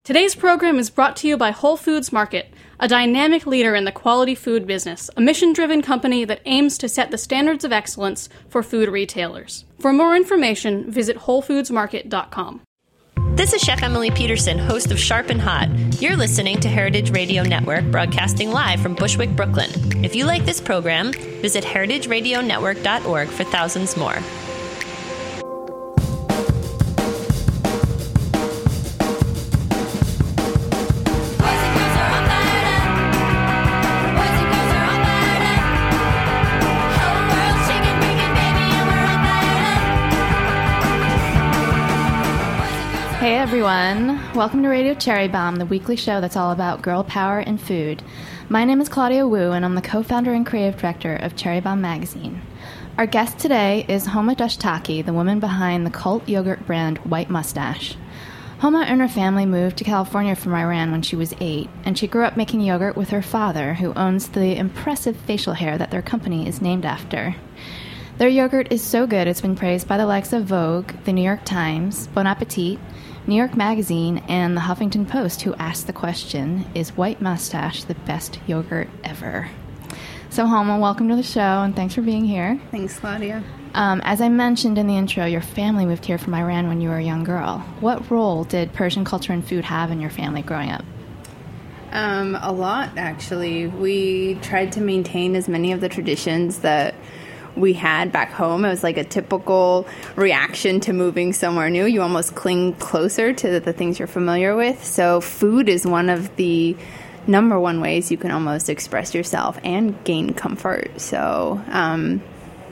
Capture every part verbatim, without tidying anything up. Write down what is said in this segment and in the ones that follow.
Today's program is brought to you by Whole Foods Market, a dynamic leader in the quality food business, a mission-driven company that aims to set the standards of excellence for food retailers. For more information, visit whole foods market dot com. This is Chef Emily Peterson, host of Sharp and Hot. You're listening to Heritage Radio Network, broadcasting live from Bushwick, Brooklyn. If you like this program, visit heritage radio network dot org for thousands more. Hey everyone, welcome to Radio Cherry Bomb, the weekly show that's all about girl power and food. My name is Claudia Wu, and I'm the co-founder and creative director of Cherry Bomb magazine. Our guest today is Homa Dashtaki, the woman behind the cult yogurt brand White Mustache. Homa and her family moved to California from Iran when she was eight, and she grew up making yogurt with her father, who owns the impressive facial hair that their company is named after. Their yogurt is so good it's been praised by the likes of Vogue, the New York Times, Bon Appetit, New York Magazine, and the Huffington Post, who asked the question, is White Mustache the best yogurt ever? So, Homa, welcome to the show, and thanks for being here. Thanks, Claudia. Um, as I mentioned in the intro, your family moved here from Iran when you were a young girl. What role did Persian culture and food have in your family growing up? Um, a lot, actually. We tried to maintain as many of the traditions that we had back home. It was like a typical reaction to moving somewhere new. You almost cling closer to the, the things you're familiar with. So food is one of the number one ways you can almost express yourself and gain comfort. So um,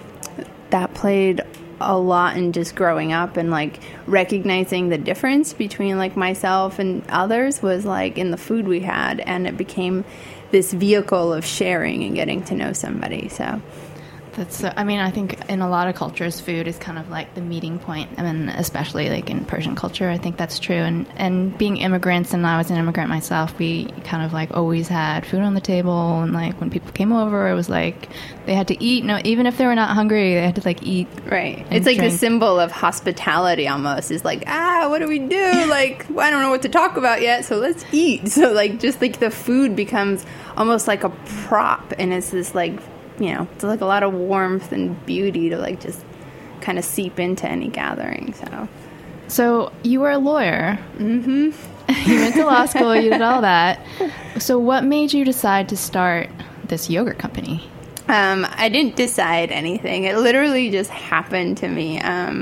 that played a lot in just growing up, and like recognizing the difference between like myself and others was like in the food we had, and it became this vehicle of sharing and getting to know somebody. So That's so, I mean, I think in a lot of cultures, food is kind of like the meeting point. I mean, especially like in Persian culture, I think that's true. And and being immigrants, and I was an immigrant myself, we kind of like always had food on the table. And like when people came over, it was like they had to eat. No, even if they were not hungry, they had to like eat. Right. It's like drink. The symbol of hospitality almost. Is like, ah, what do we do? Like, I don't know what to talk about yet, so let's eat. So like just like the food becomes almost like a prop, and it's this like, you know, it's like a lot of warmth and beauty to like just kind of seep into any gathering. So, so you were a lawyer. Mm-hmm. You went to law school. You did all that. So, what made you decide to start this yogurt company? Um, I didn't decide anything. It literally just happened to me. Um,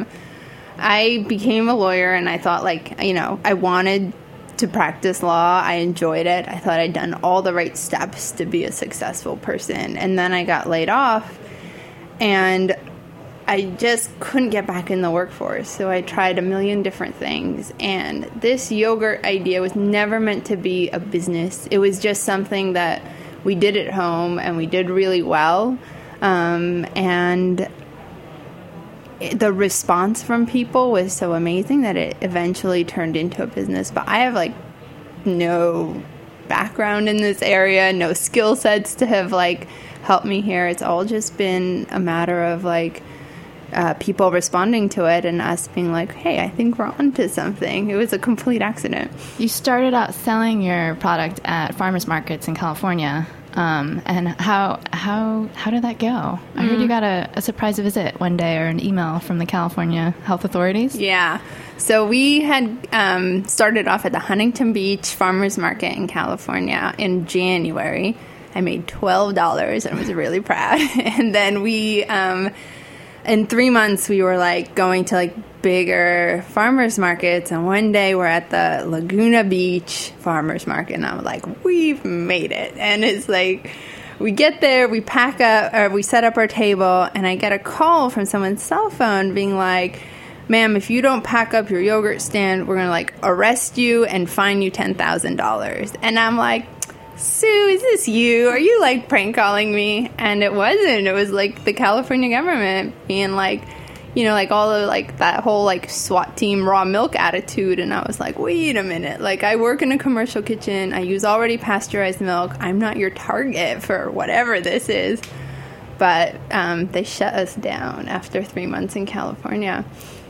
I became a lawyer, and I thought, like, you know, I wanted to practice law. I enjoyed it. I thought I'd done all the right steps to be a successful person. And then I got laid off, and I just couldn't get back in the workforce. So I tried a million different things. And this yogurt idea was never meant to be a business. It was just something that we did at home, and we did really well. Um, and the response from people was so amazing that it eventually turned into a business. But I have like no background in this area, no skill sets to have like helped me here. It's all just been a matter of like uh, people responding to it and us being like, hey, I think we're onto something. It was a complete accident. You started out selling your product at farmers markets in California. Um, and how how how did that go? I mm. heard you got a, a surprise visit one day, or an email from the California health authorities. Yeah. So we had um, started off at the Huntington Beach Farmers Market in California in January. I made twelve dollars and was really proud. And then we, um, in three months, we were like going to like bigger farmers markets, and one day we're at the Laguna Beach Farmers Market, and I'm like, we've made it. And it's like, we get there, we pack up, or we set up our table, and I get a call from someone's cell phone being like, ma'am, if you don't pack up your yogurt stand, we're gonna like arrest you and fine you ten thousand dollars. And I'm like, Sue, is this you? Are you like prank calling me? And it wasn't. It was like the California government being like, you know, like all of like that whole like SWAT team raw milk attitude. And I was like, wait a minute. Like, I work in a commercial kitchen. I use already pasteurized milk. I'm not your target for whatever this is. But um, they shut us down after three months in California.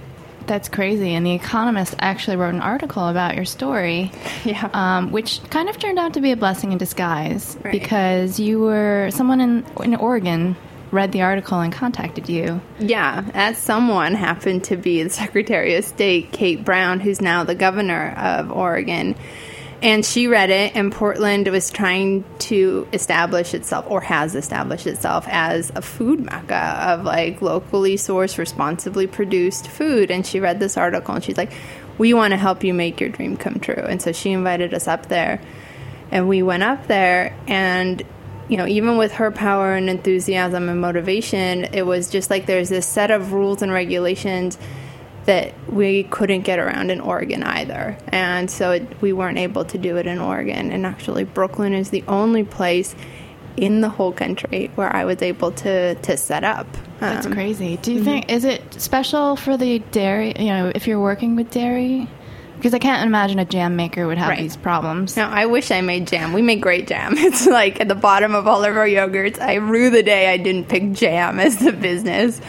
That's crazy. And The Economist actually wrote an article about your story, Yeah. um, which kind of turned out to be a blessing in disguise Right. because you were someone in in Oregon read the article and contacted you. Yeah, that someone happened to be the Secretary of State, Kate Brown, who's now the governor of Oregon. And she read it, and Portland was trying to establish itself, or has established itself, as a food mecca of, like, locally sourced, responsibly produced food. And she read this article, and she's like, we want to help you make your dream come true. And so she invited us up there. And we went up there, and, you know, even with her power and enthusiasm and motivation, it was just like there's this set of rules and regulations that we couldn't get around in Oregon either. And so it, we weren't able to do it in Oregon. And actually, Brooklyn is the only place in the whole country where I was able to, to set up. That's Um, crazy. Do you think, is it special for the dairy, you know, if you're working with dairy? Because I can't imagine a jam maker would have Right. these problems. No, I wish I made jam. We make great jam. It's like at the bottom of all of our yogurts. I rue the day I didn't pick jam as the business.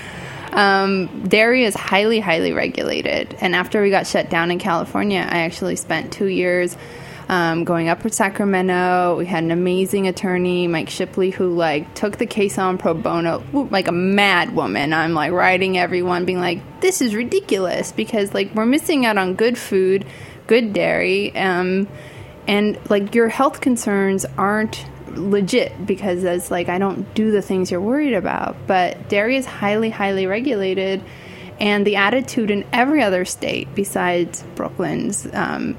Um, dairy is highly, highly regulated. And after we got shut down in California, I actually spent two years um, going up to Sacramento. We had an amazing attorney, Mike Shipley, who like took the case on pro bono like a mad woman. I'm like writing everyone, being like, this is ridiculous because like we're missing out on good food, good dairy, um, and like your health concerns aren't legit because it's like I don't do the things you're worried about. But dairy is highly, highly regulated, and the attitude in every other state besides Brooklyn's, um,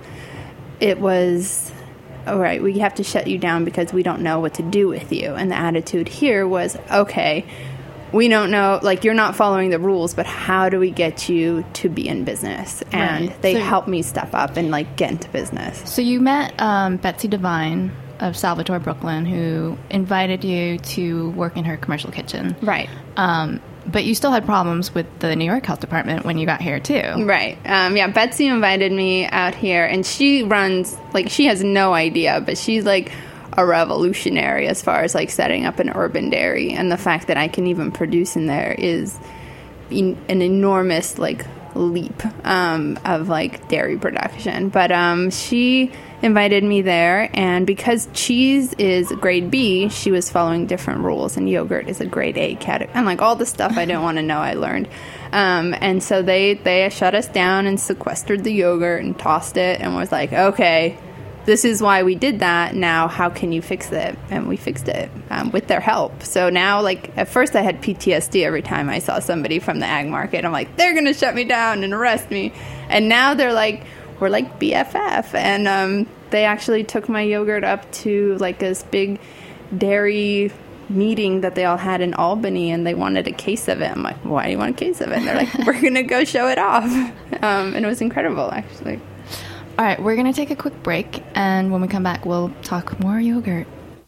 it was, all right, we have to shut you down because we don't know what to do with you. And the attitude here was, okay, we don't know, like, you're not following the rules, but how do we get you to be in business? And Right. they So- helped me step up and, like, get into business. So you met um, Betsy Devine of Salvatore Brooklyn, who invited you to work in her commercial kitchen. Right. Um, but you still had problems with the New York Health Department when you got here, too. Right. Um, yeah, Betsy invited me out here, and she runs, like, she has no idea, but she's, like, a revolutionary as far as, like, setting up an urban dairy. And the fact that I can even produce in there is in, an enormous, like, leap um, of, like, dairy production. But um, she invited me there, and because cheese is grade B, she was following different rules, and yogurt is a grade A category. And, like, all the stuff I didn't want to know, I learned. Um, and so they, they shut us down and sequestered the yogurt and tossed it and was like, okay, this is why we did that. Now, how can you fix it? And we fixed it um, with their help. So now, like, at first I had P T S D every time I saw somebody from the ag market. I'm like, they're going to shut me down and arrest me. And now they're like, we're like B F F. And um, they actually took my yogurt up to, like, this big dairy meeting that they all had in Albany, and they wanted a case of it. I'm like, why do you want a case of it? And they're like, we're going to go show it off. Um, and it was incredible, actually. All right, we're going to take a quick break, and when we come back, we'll talk more yogurt.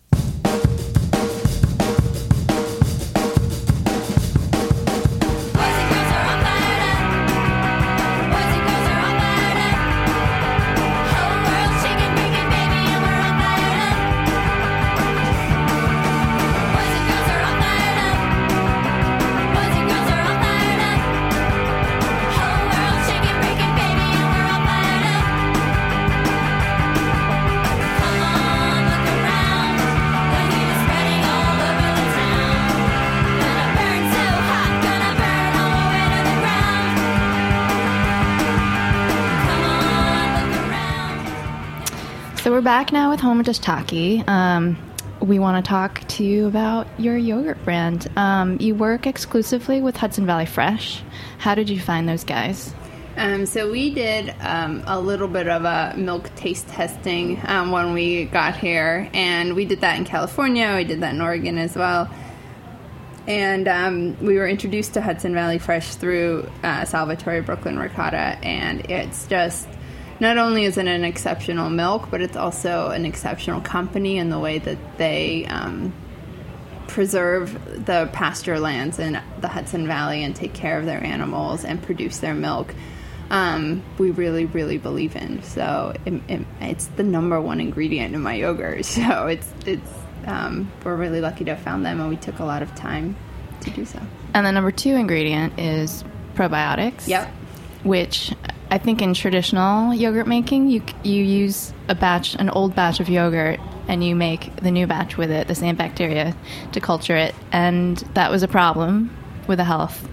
So we're back now with Homage Taki. Um, we want to talk to you about your yogurt brand. Um, you work exclusively with Hudson Valley Fresh. How did you find those guys? Um, so we did um, a little bit of a milk taste testing um, when we got here, and we did that in California. We did that in Oregon as well. And um, we were introduced to Hudson Valley Fresh through uh, Salvatore Brooklyn Ricotta, and it's just, not only is it an exceptional milk, but it's also an exceptional company in the way that they um, preserve the pasture lands in the Hudson Valley and take care of their animals and produce their milk. Um, we really, really believe in. So it, it, it's the number one ingredient in my yogurt. So it's it's um, we're really lucky to have found them, and we took a lot of time to do so. And the number two ingredient is probiotics. Yep. which I think in traditional yogurt making, you you use a batch, an old batch of yogurt, and you make the new batch with it, the same bacteria, to culture it. And that was a problem with the health,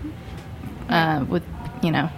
uh, with, you know.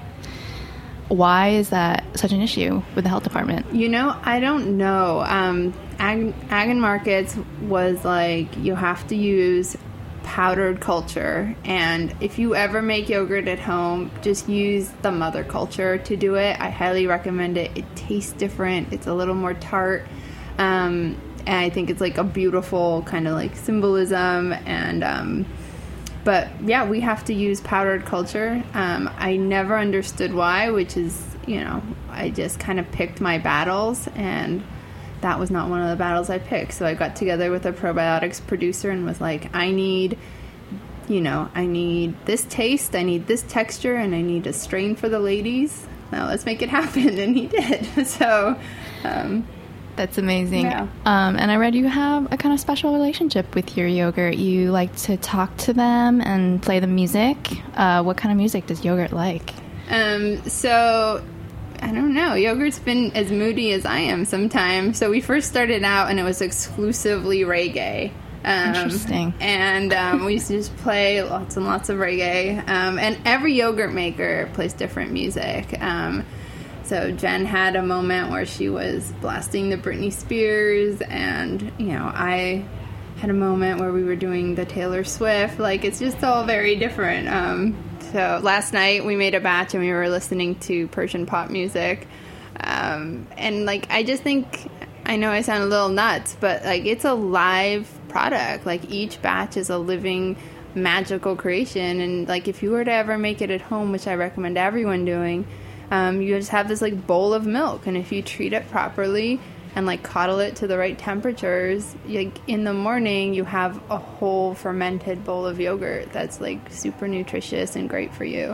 Why is that such an issue with the health department? You know, I don't know. Um, Ag, Ag and Markets was like, you have to use powdered culture, and if you ever make yogurt at home, just use the mother culture to do it. I highly recommend it. It tastes different. It's a little more tart. Um, and I think it's like a beautiful kind of like symbolism. And um, but yeah, we have to use powdered culture. Um, I never understood why, which is, you know, I just kind of picked my battles, and that was not one of the battles I picked. So I got together with a probiotics producer and was like, I need, you know, I need this taste, I need this texture, and I need a strain for the ladies. Now let's make it happen. And he did. So, um, that's amazing. Yeah. Um, and I read you have a kind of special relationship with your yogurt. You like to talk to them and play the music. Uh, what kind of music does yogurt like? Um, so... I don't know. Yogurt's been as moody as I am sometimes. So we first started out, and it was exclusively reggae. Um, Interesting. And um, we used to just play lots and lots of reggae. Um, and every yogurt maker plays different music. Um, so Jen had a moment where she was blasting the Britney Spears, and, you know, I had a moment where we were doing the Taylor Swift. Like, it's just all very different. Um So last night we made a batch and we were listening to Persian pop music. Um, and, like, I just think, I know I sound a little nuts, but, like, it's a live product. Like, each batch is a living, magical creation. And, like, if you were to ever make it at home, which I recommend everyone doing, um, you just have this, like, bowl of milk. And if you treat it properly and, like, coddle it to the right temperatures, like, in the morning you have a whole fermented bowl of yogurt that's, like, super nutritious and great for you.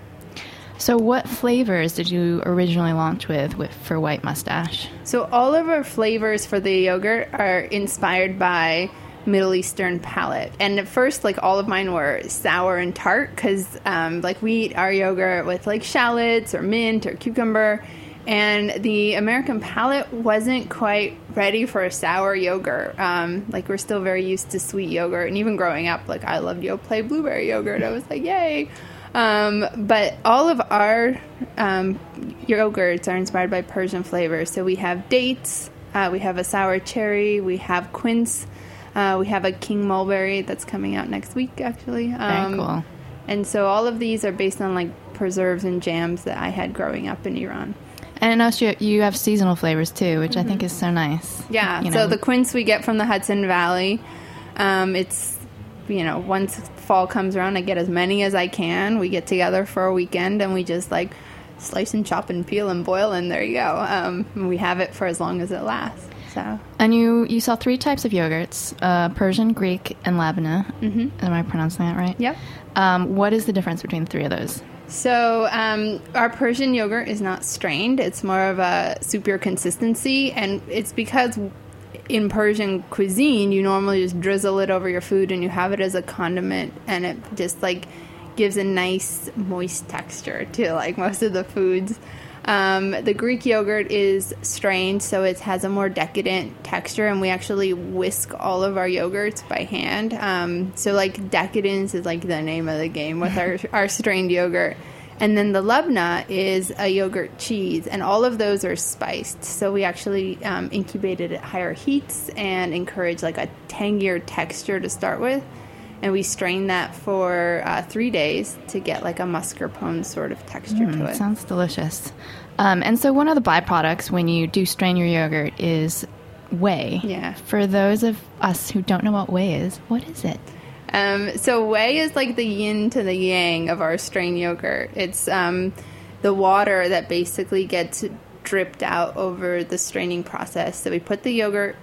So what flavors did you originally launch with, with for White Mustache? So all of our flavors for the yogurt are inspired by Middle Eastern palate. And at first, like, all of mine were sour and tart because, um, like, we eat our yogurt with, like, shallots or mint or cucumber. And the American palate wasn't quite ready for a sour yogurt. Um, like, we're still very used to sweet yogurt. And even growing up, like, I loved Yoplait blueberry yogurt. I was like, yay. Um, but all of our um, yogurts are inspired by Persian flavors. So we have dates, uh, we have a sour cherry, we have quince, uh, we have a king mulberry that's coming out next week, actually. Um, Very cool. And so all of these are based on, like, preserves and jams that I had growing up in Iran. And I noticed you, you have seasonal flavors, too, which mm-hmm. I think is so nice. Yeah, you know. So the quince we get from the Hudson Valley. Um, it's, you know, once fall comes around, I get as many as I can. We get together for a weekend, and we just, like, slice and chop and peel and boil, and there you go. Um, and we have it for as long as it lasts. So. And you, you sell three types of yogurts, uh, Persian, Greek, and Labna. Mm-hmm. Am I pronouncing that right? Yep. Um, what is the difference between the three of those? So um, our Persian yogurt is not strained. It's more of a soupier consistency, and it's because in Persian cuisine, you normally just drizzle it over your food and you have it as a condiment, and it just, like, gives a nice moist texture to, like, most of the foods. Um, the Greek yogurt is strained, so it has a more decadent texture, and we actually whisk all of our yogurts by hand. Um, so, like, decadence is, like, the name of the game with our, our strained yogurt. And then the Labna is a yogurt cheese, and all of those are spiced. So we actually um, incubate it at higher heats and encourage, like, a tangier texture to start with. And we strain that for uh, three days to get, like, a mascarpone sort of texture mm, to it. Sounds delicious. Um, and so one of the byproducts when you do strain your yogurt is whey. Yeah. For those of us who don't know what whey is, what is it? Um, so whey is like the yin to the yang of our strained yogurt. It's um, the water that basically gets dripped out over the straining process. So we put the yogurt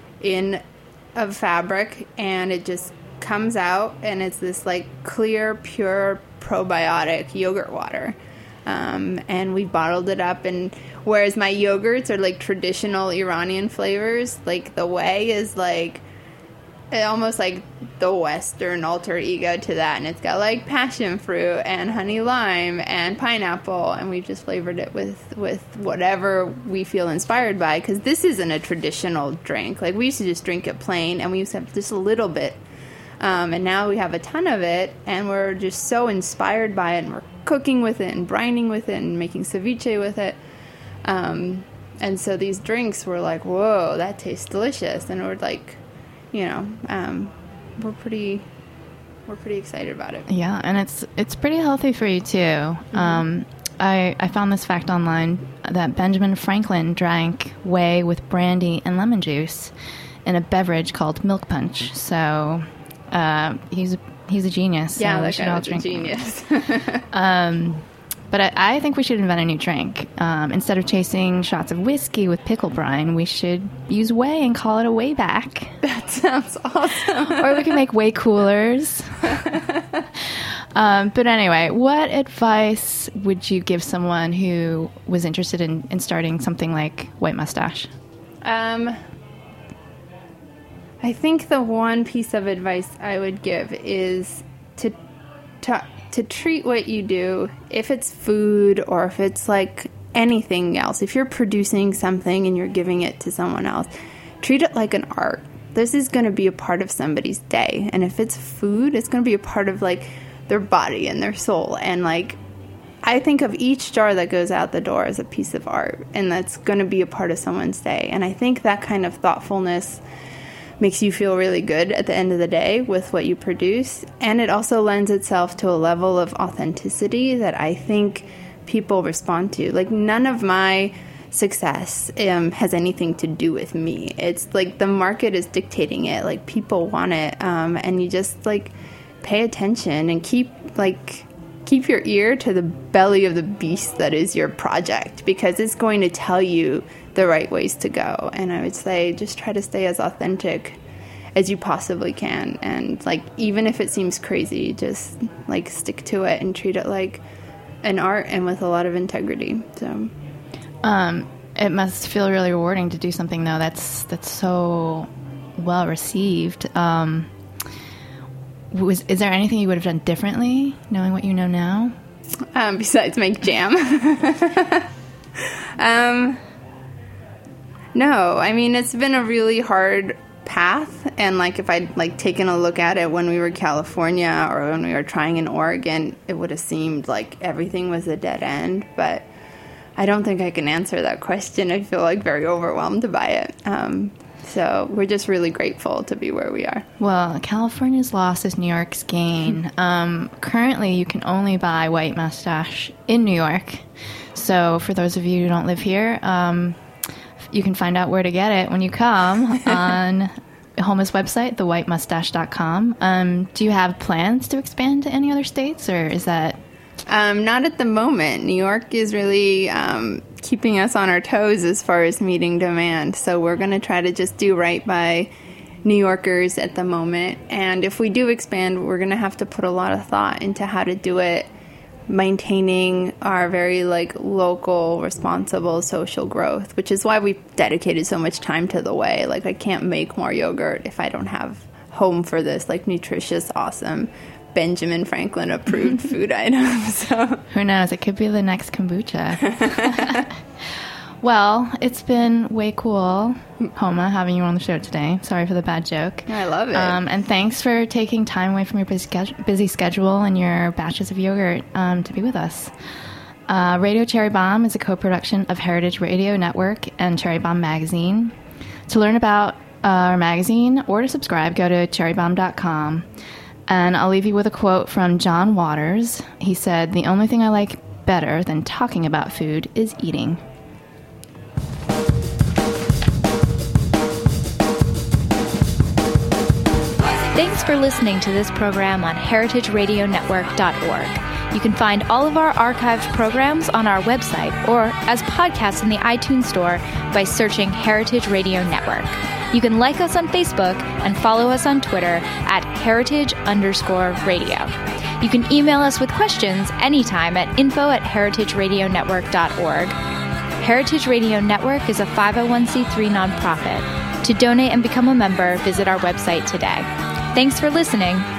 in a fabric, and it just comes out, and it's this, like, clear, pure, probiotic yogurt water. Um, and we bottled it up, and whereas my yogurts are, like, traditional Iranian flavors, like, the whey is, like, almost like the Western alter ego to that, and it's got like passion fruit and honey lime and pineapple, and we've just flavored it with with whatever we feel inspired by, because this isn't a traditional drink. Like, we used to just drink it plain, and we used to have just a little bit, um, and now we have a ton of it, and we're just so inspired by it, and we're cooking with it and brining with it and making ceviche with it. Um, and so these drinks were like, whoa, that tastes delicious, and we're like, you know, um, we're pretty, we're pretty excited about it. Yeah, and it's it's pretty healthy for you too. Mm-hmm. Um, I I found this fact online that Benjamin Franklin drank whey with brandy and lemon juice in a beverage called milk punch. So uh, he's he's a genius. Yeah, so that guy was a genius. um, But I, I think we should invent a new drink. Um, instead of chasing shots of whiskey with pickle brine, we should use whey and call it a whey back. That sounds awesome. Or we can make whey coolers. um, but anyway, what advice would you give someone who was interested in, in starting something like White Mustache? Um, I think the one piece of advice I would give is to to to treat what you do, if it's food or if it's like anything else, if you're producing something and you're giving it to someone else, treat it like an art. This is going to be a part of somebody's day. And if it's food, it's going to be a part of like their body and their soul. And like, I think of each jar that goes out the door as a piece of art, and that's going to be a part of someone's day. And I think that kind of thoughtfulness makes you feel really good at the end of the day with what you produce. And it also lends itself to a level of authenticity that I think people respond to. Like, none of my success um, has anything to do with me. It's like the market is dictating it. Like, people want it. Um, and you just like pay attention and keep like keep your ear to the belly of the beast that is your project, because it's going to tell you the right ways to go. And I would say just try to stay as authentic as you possibly can. And like, even if it seems crazy, just like stick to it and treat it like an art and with a lot of integrity. So um, it must feel really rewarding to do something though that's that's so well received. Um, was is there anything you would have done differently, knowing what you know now? Um, besides make jam. um No, I mean, it's been a really hard path, and like if I'd like taken a look at it when we were in California or when we were trying in Oregon, it would have seemed like everything was a dead end, but I don't think I can answer that question. I feel like very overwhelmed by it. Um, so we're just really grateful to be where we are. Well, California's loss is New York's gain. Um, currently, you can only buy White Mustache in New York. So for those of you who don't live here, um, you can find out where to get it when you come on Homa's website, the white mustache dot com. Um, do you have plans to expand to any other states, or is that... Um, not at the moment. New York is really um, keeping us on our toes as far as meeting demand. So we're going to try to just do right by New Yorkers at the moment. And if we do expand, we're going to have to put a lot of thought into how to do it, maintaining our very like local, responsible social growth, which is why we've dedicated so much time to the whey. Like, I can't make more yogurt if I don't have home for this like nutritious, awesome Benjamin Franklin approved food item. So who knows? It could be the next kombucha. Well, it's been way cool, Homa, having you on the show today. Sorry for the bad joke. I love it. Um, and thanks for taking time away from your busy, busy schedule and your batches of yogurt um, to be with us. Uh, Radio Cherry Bomb is a co-production of Heritage Radio Network and Cherry Bomb Magazine. To learn about uh, our magazine or to subscribe, go to cherry bomb dot com. And I'll leave you with a quote from John Waters. He said, "The only thing I like better than talking about food is eating." Thanks for listening to this program on heritage radio network dot org. You can find all of our archived programs on our website or as podcasts in the iTunes Store by searching Heritage Radio Network. You can like us on Facebook and follow us on Twitter at heritage underscore radio. You can email us with questions anytime at info at heritage radio network dot org. Heritage Radio Network is a five oh one c three nonprofit. To donate and become a member, visit our website today. Thanks for listening.